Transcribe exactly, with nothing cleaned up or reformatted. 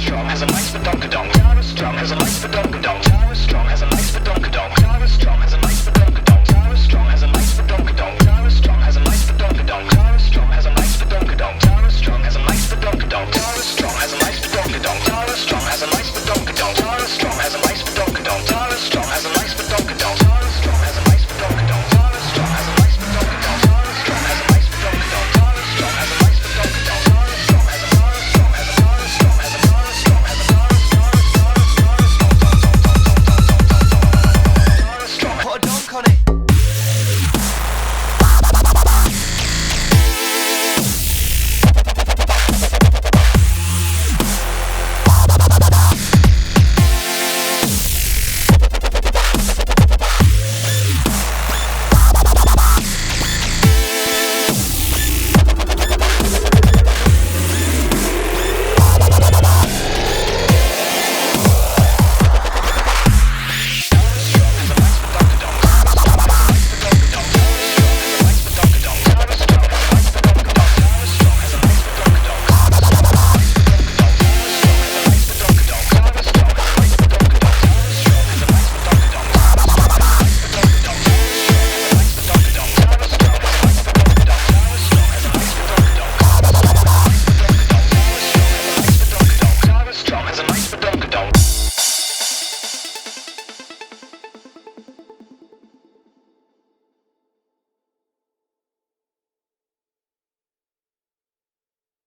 Strong has a nice for donkadong. Tara Strong has a nice for donkadong. Tara Strong has a nice for donkadong. Tara Strong has a nice